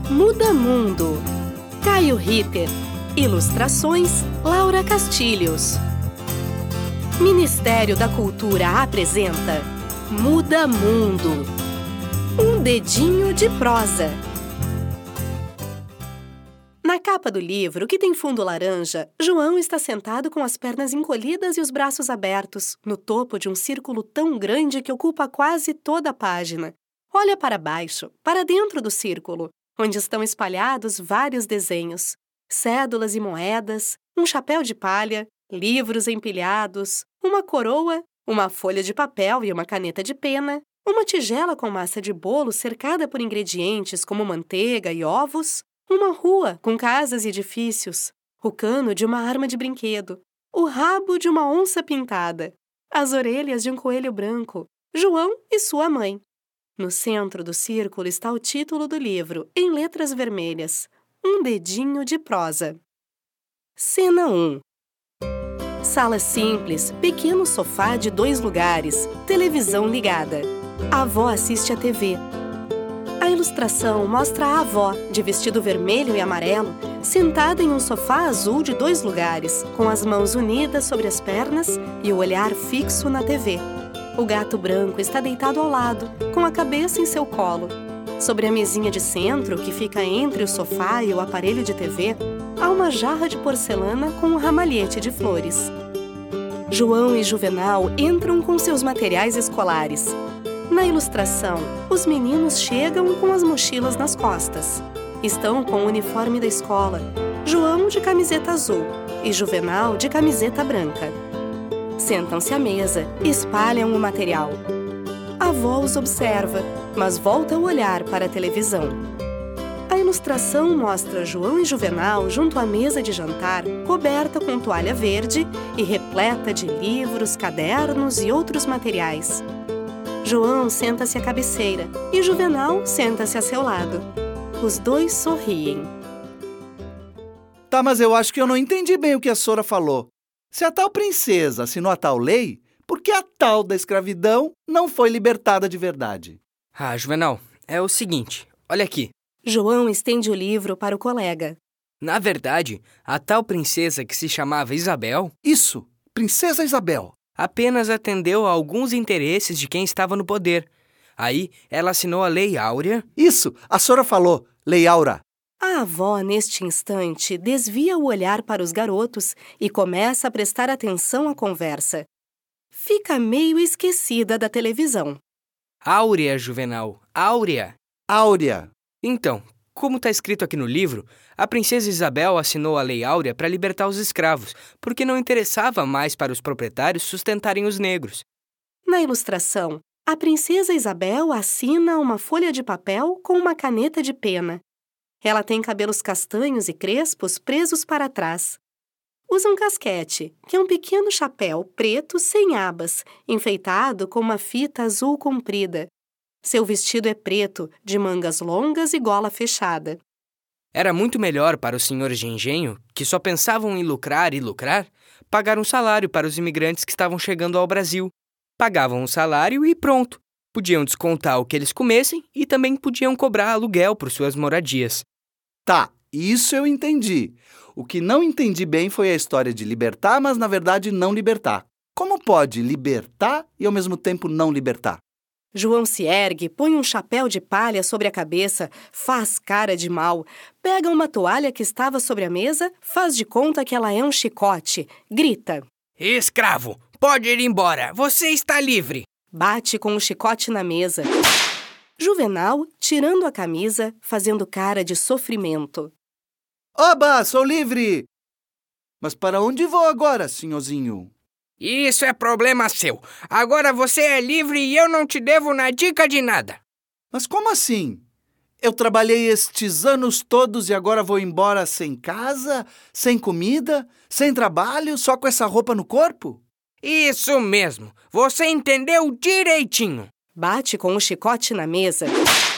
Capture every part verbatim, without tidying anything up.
Muda Mundo. Caio Ritter. Ilustrações, Laura Castilhos. Ministério da Cultura apresenta Muda Mundo. Um dedinho de prosa. Na capa do livro, que tem fundo laranja, João está sentado com as pernas encolhidas e os braços abertos, no topo de um círculo tão grande que ocupa quase toda a página. Olha para baixo, para dentro do círculo, onde estão espalhados vários desenhos. Cédulas e moedas, um chapéu de palha, livros empilhados, uma coroa, uma folha de papel e uma caneta de pena, uma tigela com massa de bolo cercada por ingredientes como manteiga e ovos, uma rua com casas e edifícios, o cano de uma arma de brinquedo, o rabo de uma onça pintada, as orelhas de um coelho branco, João e sua mãe. No centro do círculo está o título do livro, em letras vermelhas, Um dedinho de prosa. Cena um. Sala simples, pequeno sofá de dois lugares, televisão ligada. A avó assiste à T V. A ilustração mostra a avó, de vestido vermelho e amarelo, sentada em um sofá azul de dois lugares, com as mãos unidas sobre as pernas e o olhar fixo na T V. O gato branco está deitado ao lado, com a cabeça em seu colo. Sobre a mesinha de centro, que fica entre o sofá e o aparelho de T V, há uma jarra de porcelana com um ramalhete de flores. João e Juvenal entram com seus materiais escolares. Na ilustração, os meninos chegam com as mochilas nas costas. Estão com o uniforme da escola, João de camiseta azul e Juvenal de camiseta branca. Sentam-se à mesa, espalham o material. A avó os observa, mas volta o olhar para a televisão. A ilustração mostra João e Juvenal junto à mesa de jantar, coberta com toalha verde e repleta de livros, cadernos e outros materiais. João senta-se à cabeceira e Juvenal senta-se a seu lado. Os dois sorriem. Tá, mas eu acho que eu não entendi bem o que a Sora falou. Se a tal princesa assinou a tal lei, por que a tal da escravidão não foi libertada de verdade? Ah, Juvenal, é o seguinte, olha aqui. João estende o livro para o colega. Na verdade, a tal princesa que se chamava Isabel... Isso, Princesa Isabel. Apenas atendeu a alguns interesses de quem estava no poder. Aí, ela assinou a Lei Áurea... Isso, a Sora falou, Lei Áurea. A avó, neste instante, desvia o olhar para os garotos e começa a prestar atenção à conversa. Fica meio esquecida da televisão. Áurea, Juvenal, Áurea. Áurea. Então, como está escrito aqui no livro, a princesa Isabel assinou a Lei Áurea para libertar os escravos, porque não interessava mais para os proprietários sustentarem os negros. Na ilustração, a princesa Isabel assina uma folha de papel com uma caneta de pena. Ela tem cabelos castanhos e crespos presos para trás. Usa um casquete, que é um pequeno chapéu preto sem abas, enfeitado com uma fita azul comprida. Seu vestido é preto, de mangas longas e gola fechada. Era muito melhor para os senhores de engenho, que só pensavam em lucrar e lucrar, pagar um salário para os imigrantes que estavam chegando ao Brasil. Pagavam um salário e pronto. Podiam descontar o que eles comessem e também podiam cobrar aluguel por suas moradias. Tá, isso eu entendi. O que não entendi bem foi a história de libertar, mas na verdade não libertar. Como pode libertar e ao mesmo tempo não libertar? João se ergue, põe um chapéu de palha sobre a cabeça, faz cara de mal, pega uma toalha que estava sobre a mesa, faz de conta que ela é um chicote, grita. Escravo, pode ir embora, você está livre. Bate com o chicote na mesa. Juvenal, tirando a camisa, fazendo cara de sofrimento. Oba, sou livre! Mas para onde vou agora, senhorzinho? Isso é problema seu. Agora você é livre e eu não te devo na dica de nada. Mas como assim? Eu trabalhei estes anos todos e agora vou embora sem casa, sem comida, sem trabalho, só com essa roupa no corpo? Isso mesmo. Você entendeu direitinho. Bate com o chicote na mesa.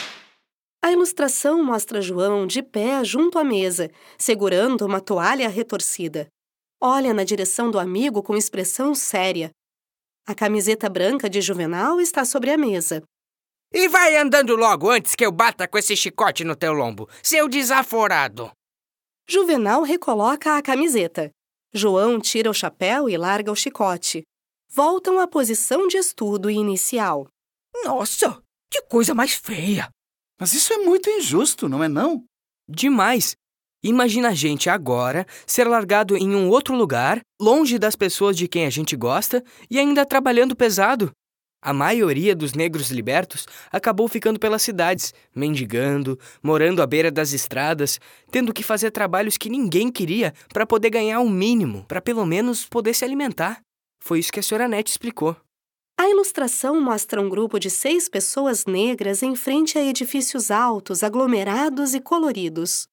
A ilustração mostra João de pé junto à mesa, segurando uma toalha retorcida. Olha na direção do amigo com expressão séria. A camiseta branca de Juvenal está sobre a mesa. E vai andando logo antes que eu bata com esse chicote no teu lombo, seu desaforado. Juvenal recoloca a camiseta. João tira o chapéu e larga o chicote. Voltam à posição de estudo inicial. Nossa, que coisa mais feia! Mas isso é muito injusto, não é não? Demais. Imagina a gente agora ser largado em um outro lugar, longe das pessoas de quem a gente gosta e ainda trabalhando pesado. A maioria dos negros libertos acabou ficando pelas cidades, mendigando, morando à beira das estradas, tendo que fazer trabalhos que ninguém queria para poder ganhar o mínimo, para pelo menos poder se alimentar. Foi isso que a senhora Nete explicou. A ilustração mostra um grupo de seis pessoas negras em frente a edifícios altos, aglomerados e coloridos.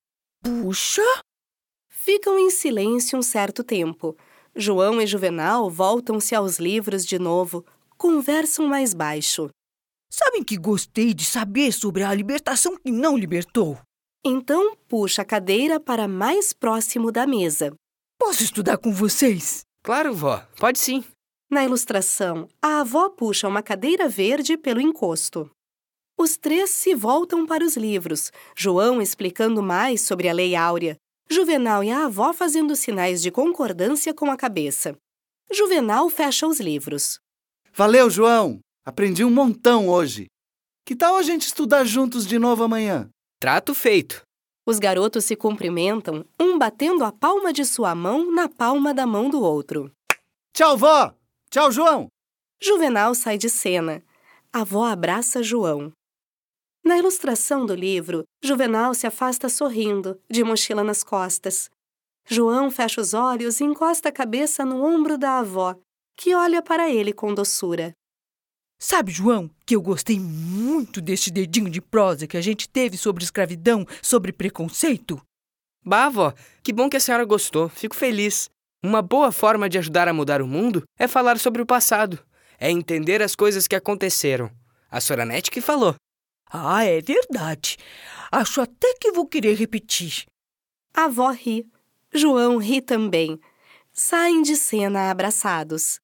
Puxa! Ficam em silêncio um certo tempo. João e Juvenal voltam-se aos livros de novo, conversam mais baixo. Sabem que gostei de saber sobre a libertação que não libertou? Então puxa a cadeira para mais próximo da mesa. Posso estudar com vocês? Claro, vó. Pode sim. Na ilustração, a avó puxa uma cadeira verde pelo encosto. Os três se voltam para os livros, João explicando mais sobre a Lei Áurea, Juvenal e a avó fazendo sinais de concordância com a cabeça. Juvenal fecha os livros. Valeu, João! Aprendi um montão hoje. Que tal a gente estudar juntos de novo amanhã? Trato feito. Os garotos se cumprimentam, um batendo a palma de sua mão na palma da mão do outro. Tchau, vó! Tchau, João! Juvenal sai de cena. A avó abraça João. Na ilustração do livro, Juvenal se afasta sorrindo, de mochila nas costas. João fecha os olhos e encosta a cabeça no ombro da avó, que olha para ele com doçura. Sabe, João, que eu gostei muito deste dedinho de prosa que a gente teve sobre escravidão, sobre preconceito? Bah, vó, que bom que a senhora gostou. Fico feliz. Uma boa forma de ajudar a mudar o mundo é falar sobre o passado. É entender as coisas que aconteceram. A senhora Nete que falou. Ah, é verdade. Acho até que vou querer repetir. A avó ri. João ri também. Saem de cena abraçados.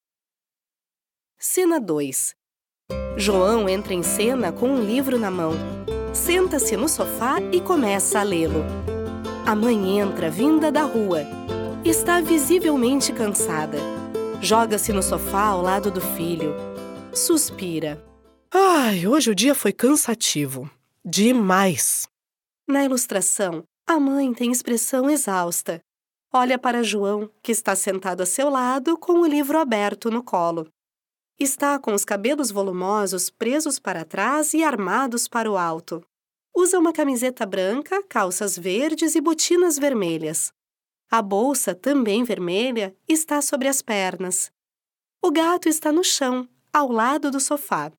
Cena dois. João entra em cena com um livro na mão. Senta-se no sofá e começa a lê-lo. A mãe entra vinda da rua. Está visivelmente cansada. Joga-se no sofá ao lado do filho. Suspira. Ai, hoje o dia foi cansativo. Demais. Na ilustração, a mãe tem expressão exausta. Olha para João, que está sentado a seu lado com o livro aberto no colo. Está com os cabelos volumosos presos para trás e armados para o alto. Usa uma camiseta branca, calças verdes e botinas vermelhas. A bolsa, também vermelha, está sobre as pernas. O gato está no chão, ao lado do sofá.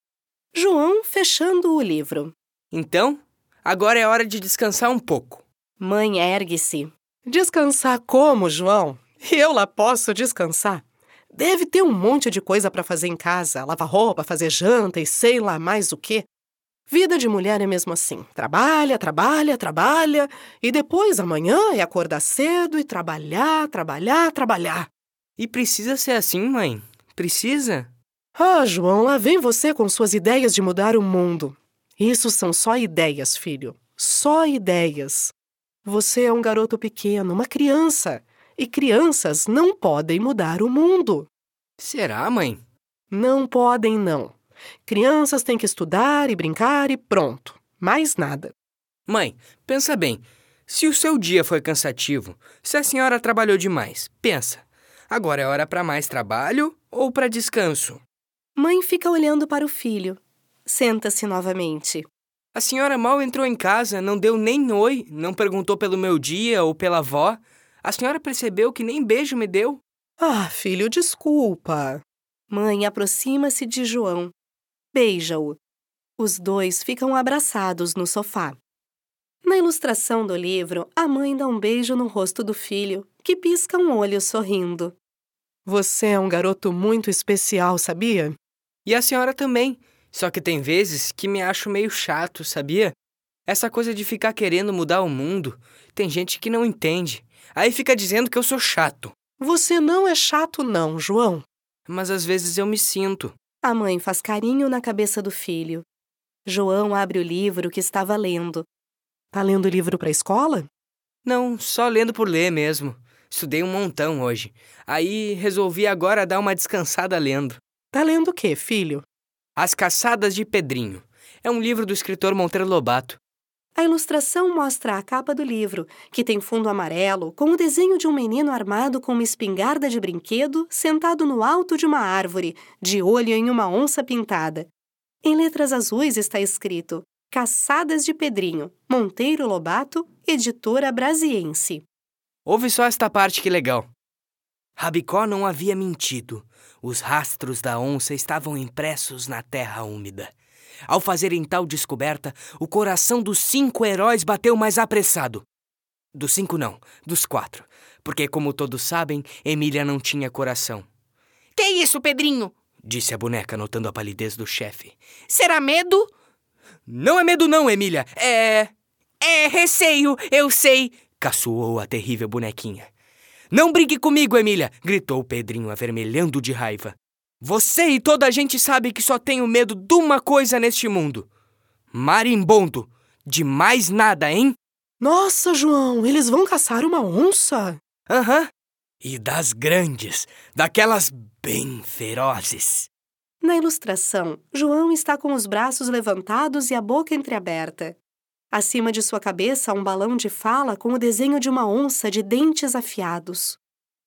João fechando o livro. Então, agora é hora de descansar um pouco. Mãe ergue-se. Descansar como, João? Eu lá posso descansar? Deve ter um monte de coisa para fazer em casa, lavar roupa, fazer janta e sei lá mais o quê. Vida de mulher é mesmo assim. Trabalha, trabalha, trabalha e depois amanhã é acordar cedo e trabalhar, trabalhar, trabalhar. E precisa ser assim, mãe? Precisa? Ah, João, lá vem você com suas ideias de mudar o mundo. Isso são só ideias, filho. Só ideias. Você é um garoto pequeno, uma criança. E crianças não podem mudar o mundo. Será, mãe? Não podem, não. Crianças têm que estudar e brincar e pronto. Mais nada. Mãe, pensa bem. Se o seu dia foi cansativo, se a senhora trabalhou demais, pensa. Agora é hora para mais trabalho ou para descanso? Mãe fica olhando para o filho. Senta-se novamente. A senhora mal entrou em casa, não deu nem oi, não perguntou pelo meu dia ou pela avó. A senhora percebeu que nem beijo me deu? Ah, filho, desculpa. Mãe aproxima-se de João. Beija-o. Os dois ficam abraçados no sofá. Na ilustração do livro, a mãe dá um beijo no rosto do filho, que pisca um olho sorrindo. Você é um garoto muito especial, sabia? E a senhora também. Só que tem vezes que me acho meio chato, sabia? Essa coisa de ficar querendo mudar o mundo, tem gente que não entende. Aí fica dizendo que eu sou chato. Você não é chato não, João. Mas às vezes eu me sinto. A mãe faz carinho na cabeça do filho. João abre o livro que estava lendo. Tá lendo livro pra escola? Não, só lendo por ler mesmo. Estudei um montão hoje. Aí resolvi agora dar uma descansada lendo. Tá lendo o quê, filho? As Caçadas de Pedrinho. É um livro do escritor Monteiro Lobato. A ilustração mostra a capa do livro, que tem fundo amarelo, com o desenho de um menino armado com uma espingarda de brinquedo, sentado no alto de uma árvore, de olho em uma onça pintada. Em letras azuis está escrito Caçadas de Pedrinho, Monteiro Lobato, editora brasiense. Ouve só esta parte que legal. Rabicó não havia mentido. Os rastros da onça estavam impressos na terra úmida. Ao fazerem tal descoberta, o coração dos cinco heróis bateu mais apressado. Dos cinco não, dos quatro. Porque, como todos sabem, Emília não tinha coração. Que isso, Pedrinho? Disse a boneca, notando a palidez do chefe. Será medo? Não é medo não, Emília. É... É receio, eu sei. Caçoou a terrível bonequinha. Não brinque comigo, Emília, gritou Pedrinho, avermelhando de raiva. Você e toda a gente sabe que só tenho medo de uma coisa neste mundo. Marimbondo. De mais nada, hein? Nossa, João, eles vão caçar uma onça? Aham. Uhum. E das grandes, daquelas bem ferozes. Na ilustração, João está com os braços levantados e a boca entreaberta. Acima de sua cabeça, um balão de fala com o desenho de uma onça de dentes afiados.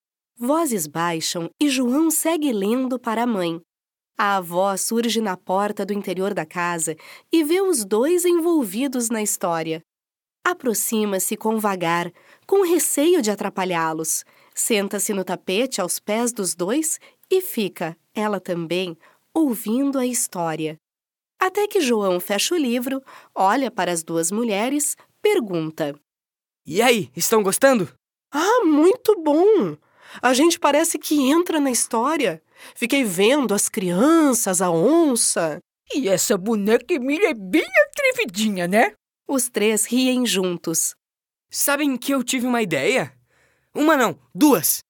Vozes baixam e João segue lendo para a mãe. A avó surge na porta do interior da casa e vê os dois envolvidos na história. Aproxima-se com vagar, com receio de atrapalhá-los. Senta-se no tapete aos pés dos dois e fica, ela também, ouvindo a história. Até que João fecha o livro, olha para as duas mulheres, pergunta. E aí, estão gostando? Ah, muito bom! A gente parece que entra na história. Fiquei vendo as crianças, a onça. E essa boneca Emília é bem atrevidinha, né? Os três riem juntos. Sabem que eu tive uma ideia? Uma não, duas.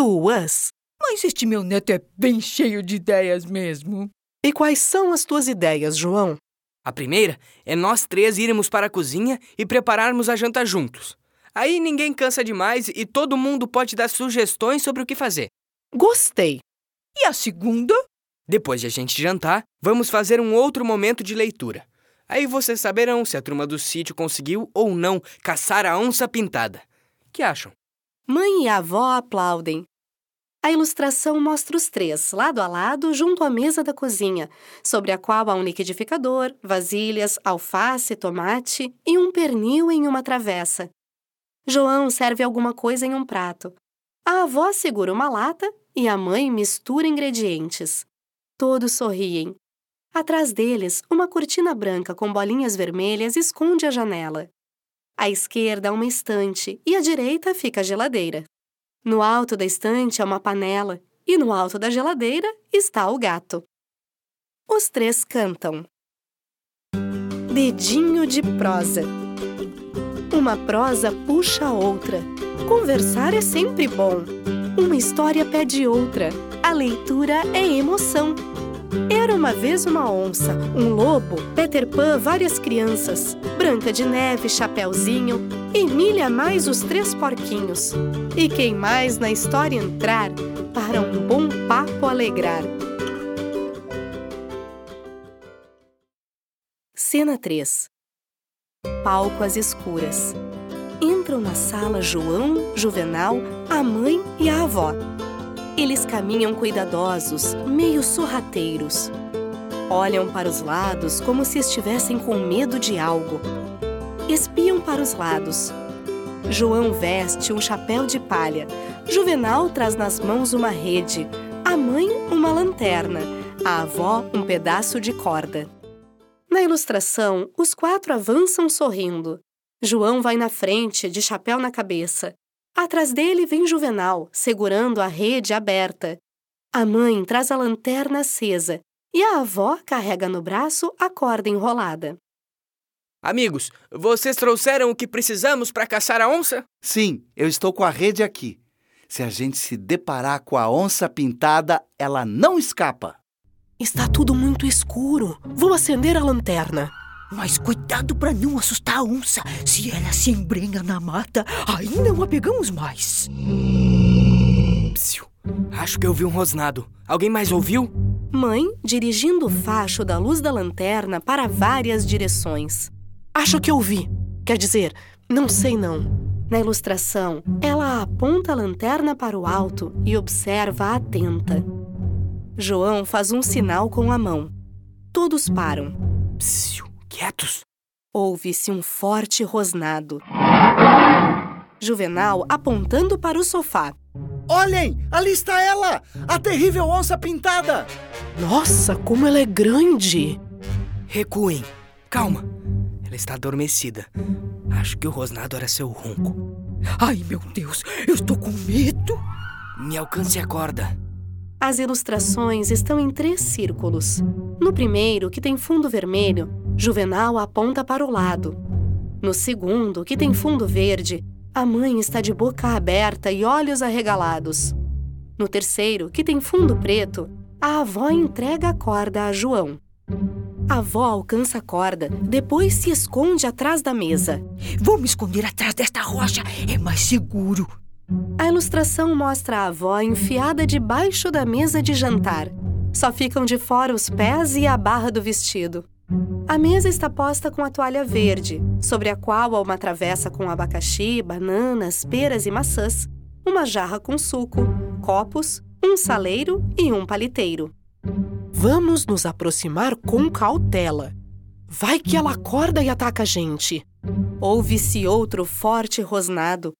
Duas? Mas este meu neto é bem cheio de ideias mesmo. E quais são as tuas ideias, João? A primeira é nós três irmos para a cozinha e prepararmos a janta juntos. Aí ninguém cansa demais e todo mundo pode dar sugestões sobre o que fazer. Gostei. E a segunda? Depois de a gente jantar, vamos fazer um outro momento de leitura. Aí vocês saberão se a turma do sítio conseguiu ou não caçar a onça pintada. Que acham? Mãe e avó aplaudem. A ilustração mostra os três, lado a lado, junto à mesa da cozinha, sobre a qual há um liquidificador, vasilhas, alface, tomate e um pernil em uma travessa. João serve alguma coisa em um prato. A avó segura uma lata e a mãe mistura ingredientes. Todos sorriem. Atrás deles, uma cortina branca com bolinhas vermelhas esconde a janela. À esquerda, uma estante e à direita fica a geladeira. No alto da estante há uma panela e no alto da geladeira está o gato. Os três cantam. Dedinho de prosa. Uma prosa puxa a outra. Conversar é sempre bom. Uma história pede outra. A leitura é emoção. Era uma vez uma onça, um lobo, Peter Pan, várias crianças, Branca de Neve, Chapeuzinho, Emília mais os três porquinhos. E quem mais na história entrar, para um bom papo alegrar. Cena três. Palco às escuras. Entram na sala João, Juvenal, a mãe e a avó. Eles caminham cuidadosos, meio sorrateiros. Olham para os lados como se estivessem com medo de algo. Espiam para os lados. João veste um chapéu de palha. Juvenal traz nas mãos uma rede. A mãe, uma lanterna. A avó, um pedaço de corda. Na ilustração, os quatro avançam sorrindo. João vai na frente, de chapéu na cabeça. Atrás dele vem Juvenal, segurando a rede aberta. A mãe traz a lanterna acesa e a avó carrega no braço a corda enrolada. Amigos, vocês trouxeram o que precisamos para caçar a onça? Sim, eu estou com a rede aqui. Se a gente se deparar com a onça pintada, ela não escapa. Está tudo muito escuro. Vou acender a lanterna. Mas cuidado pra não assustar a onça. Se ela se embrenha na mata, aí não a pegamos mais. Psiu. Acho que eu vi um rosnado. Alguém mais ouviu? Mãe dirigindo o facho da luz da lanterna para várias direções. Acho que eu vi. Quer dizer, não sei não. Na ilustração, ela aponta a lanterna para o alto e observa atenta. João faz um sinal com a mão. Todos param. Psiu. Quietos. Ouve-se um forte rosnado. Juvenal apontando para o sofá. Olhem, ali está ela, a terrível onça pintada. Nossa, como ela é grande! Recuem. Calma. Ela está adormecida. Acho que o rosnado era seu ronco. Ai, meu Deus, eu estou com medo. Me alcance a corda. As ilustrações estão em três círculos. No primeiro, que tem fundo vermelho, Juvenal aponta para o lado. No segundo, que tem fundo verde, a mãe está de boca aberta e olhos arregalados. No terceiro, que tem fundo preto, a avó entrega a corda a João. A avó alcança a corda, depois se esconde atrás da mesa. Vou me esconder atrás desta rocha, é mais seguro. A ilustração mostra a avó enfiada debaixo da mesa de jantar. Só ficam de fora os pés e a barra do vestido. A mesa está posta com a toalha verde, sobre a qual há uma travessa com abacaxi, bananas, peras e maçãs, uma jarra com suco, copos, um saleiro e um paliteiro. Vamos nos aproximar com cautela. Vai que ela acorda e ataca a gente. Ouve-se outro forte rosnado.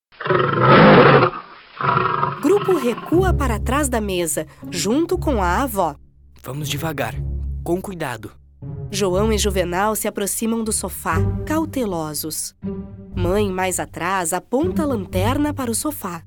Grupo recua para trás da mesa, junto com a avó. Vamos devagar, com cuidado. João e Juvenal se aproximam do sofá, cautelosos. Mãe, mais atrás, aponta a lanterna para o sofá.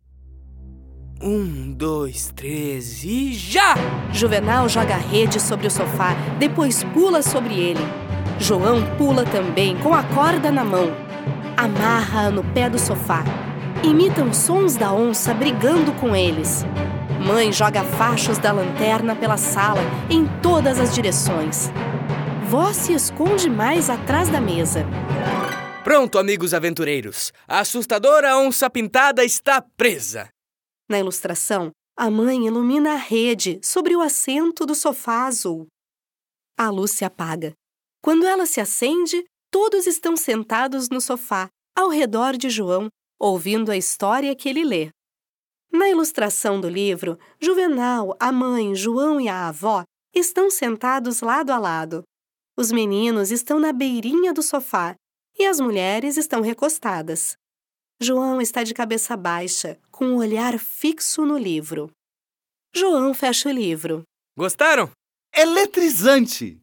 Um, dois, três e já! Juvenal joga a rede sobre o sofá, depois pula sobre ele. João pula também, com a corda na mão. Amarra-a no pé do sofá. Imitam sons da onça brigando com eles. Mãe joga fachos da lanterna pela sala, em todas as direções. Vó se esconde mais atrás da mesa. Pronto, amigos aventureiros. A assustadora onça pintada está presa. Na ilustração, a mãe ilumina a rede sobre o assento do sofá azul. A luz se apaga. Quando ela se acende, todos estão sentados no sofá, ao redor de João, ouvindo a história que ele lê. Na ilustração do livro, Juvenal, a mãe, João e a avó estão sentados lado a lado. Os meninos estão na beirinha do sofá e as mulheres estão recostadas. João está de cabeça baixa, com o olhar fixo no livro. João fecha o livro. Gostaram? Eletrizante!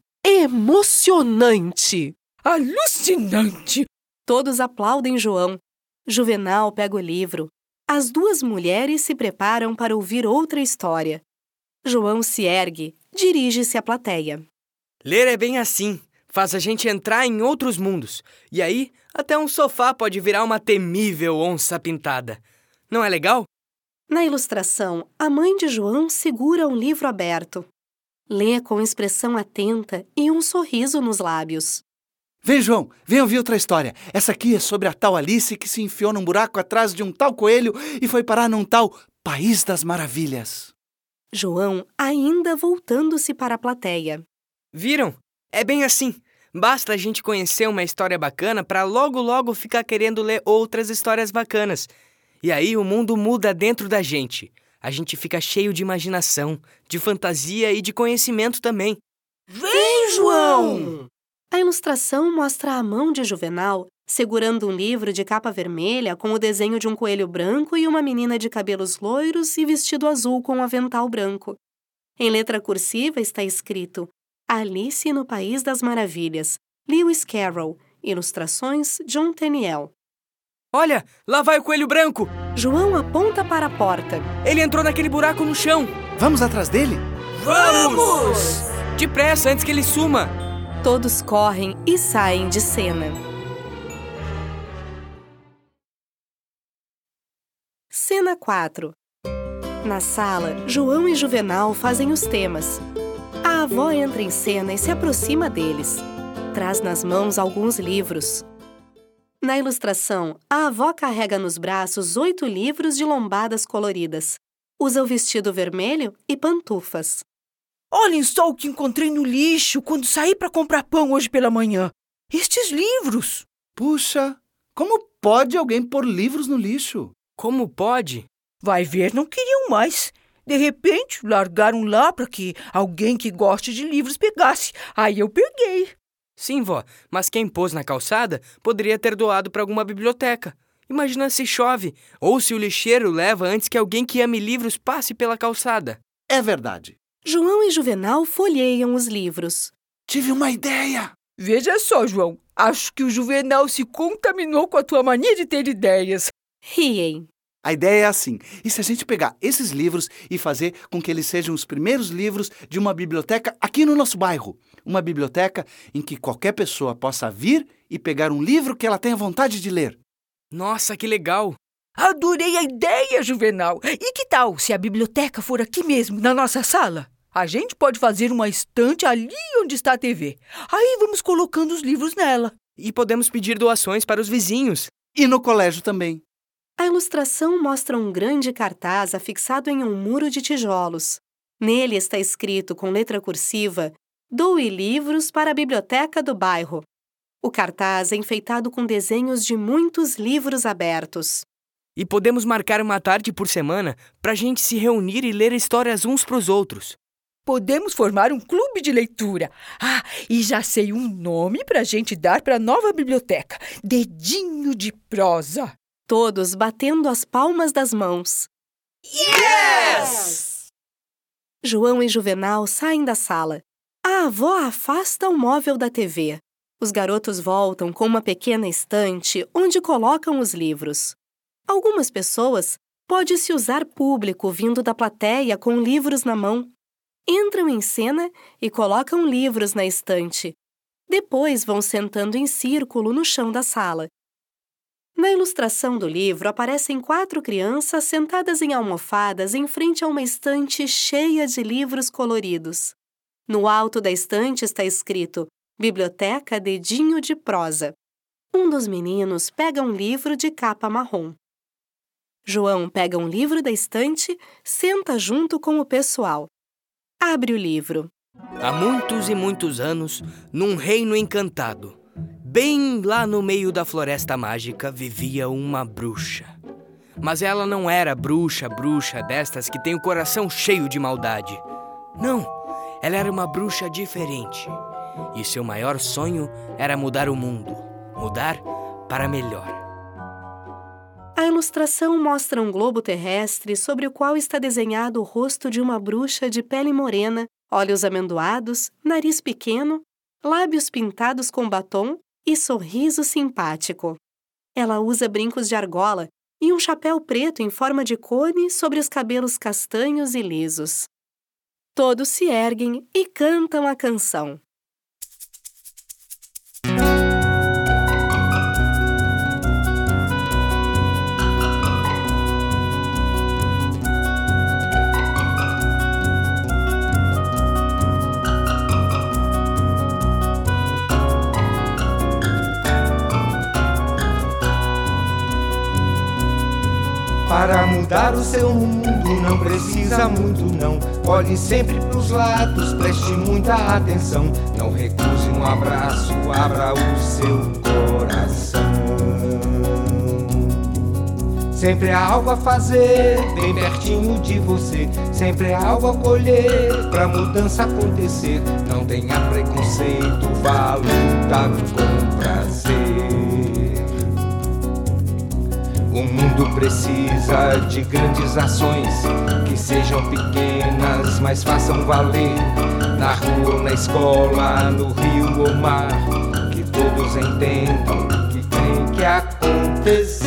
Emocionante! Alucinante! Todos aplaudem João. Juvenal pega o livro. As duas mulheres se preparam para ouvir outra história. João se ergue, dirige-se à plateia. Ler é bem assim. Faz a gente entrar em outros mundos. E aí, até um sofá pode virar uma temível onça pintada. Não é legal? Na ilustração, a mãe de João segura um livro aberto. Lê com expressão atenta e um sorriso nos lábios. Vem, João, vem ouvir outra história. Essa aqui é sobre a tal Alice que se enfiou num buraco atrás de um tal coelho e foi parar num tal País das Maravilhas. João ainda voltando-se para a plateia. Viram? É bem assim. Basta a gente conhecer uma história bacana para logo logo ficar querendo ler outras histórias bacanas. E aí o mundo muda dentro da gente. A gente fica cheio de imaginação, de fantasia e de conhecimento também. Vem, João! A ilustração mostra a mão de Juvenal segurando um livro de capa vermelha com o desenho de um coelho branco e uma menina de cabelos loiros e vestido azul com um avental branco. Em letra cursiva está escrito Alice no País das Maravilhas, Lewis Carroll, ilustrações John Tenniel. Olha, lá vai o coelho branco! João aponta para a porta. Ele entrou naquele buraco no chão. Vamos atrás dele? Vamos! Depressa, antes que ele suma! Todos correm e saem de cena. Cena quatro. Na sala, João e Juvenal fazem os temas. A a avó entra em cena e se aproxima deles. Traz nas mãos alguns livros. Na ilustração, a avó carrega nos braços oito livros de lombadas coloridas. Usa o vestido vermelho e pantufas. Olhem só o que encontrei no lixo quando saí para comprar pão hoje pela manhã. Estes livros. Puxa, como pode alguém pôr livros no lixo? Como pode? Vai ver, não queriam mais. De repente, largaram lá para que alguém que goste de livros pegasse. Aí eu peguei. Sim, vó, mas quem pôs na calçada poderia ter doado para alguma biblioteca. Imagina se chove, ou se o lixeiro leva antes que alguém que ame livros passe pela calçada. É verdade. João e Juvenal folheiam os livros. Tive uma ideia. Veja só, João. Acho que o Juvenal se contaminou com a tua mania de ter ideias. Riem. A ideia é assim. E se a gente pegar esses livros e fazer com que eles sejam os primeiros livros de uma biblioteca aqui no nosso bairro? Uma biblioteca em que qualquer pessoa possa vir e pegar um livro que ela tenha vontade de ler. Nossa, que legal! Adorei a ideia, Juvenal. E que tal se a biblioteca for aqui mesmo, na nossa sala? A gente pode fazer uma estante ali onde está a T V. Aí vamos colocando os livros nela. E podemos pedir doações para os vizinhos. E no colégio também. A ilustração mostra um grande cartaz afixado em um muro de tijolos. Nele está escrito com letra cursiva: doe livros para a biblioteca do bairro. O cartaz é enfeitado com desenhos de muitos livros abertos. E podemos marcar uma tarde por semana para a gente se reunir e ler histórias uns para os outros. Podemos formar um clube de leitura. Ah, e já sei um nome para a gente dar para a nova biblioteca. Dedinho de Prosa. Todos batendo as palmas das mãos. Yes! João e Juvenal saem da sala. A avó afasta o móvel da T V. Os garotos voltam com uma pequena estante onde colocam os livros. Algumas pessoas pode-se usar público vindo da plateia com livros na mão. Entram em cena e colocam livros na estante. Depois vão sentando em círculo no chão da sala. Na ilustração do livro aparecem quatro crianças sentadas em almofadas em frente a uma estante cheia de livros coloridos. No alto da estante está escrito: Biblioteca Dedinho de Prosa. Um dos meninos pega um livro de capa marrom. João pega um livro da estante, senta junto com o pessoal. Abre o livro. Há muitos e muitos anos, num reino encantado, bem lá no meio da floresta mágica, vivia uma bruxa. Mas ela não era bruxa, bruxa destas que tem o coração cheio de maldade. Não, ela era uma bruxa diferente. E seu maior sonho era mudar o mundo, mudar para melhor. A ilustração mostra um globo terrestre sobre o qual está desenhado o rosto de uma bruxa de pele morena, olhos amendoados, nariz pequeno, lábios pintados com batom e sorriso simpático. Ela usa brincos de argola e um chapéu preto em forma de cone sobre os cabelos castanhos e lisos. Todos se erguem e cantam a canção. Para mudar o seu mundo não precisa muito não. Olhe sempre pros lados, preste muita atenção. Não recuse um abraço, abra o seu coração. Sempre há algo a fazer, bem pertinho de você. Sempre há algo a colher, pra mudança acontecer. Não tenha preconceito, vá lutar com prazer. O mundo precisa de grandes ações, que sejam pequenas, mas façam valer. Na rua ou na escola, no rio ou mar, que todos entendam que tem que acontecer.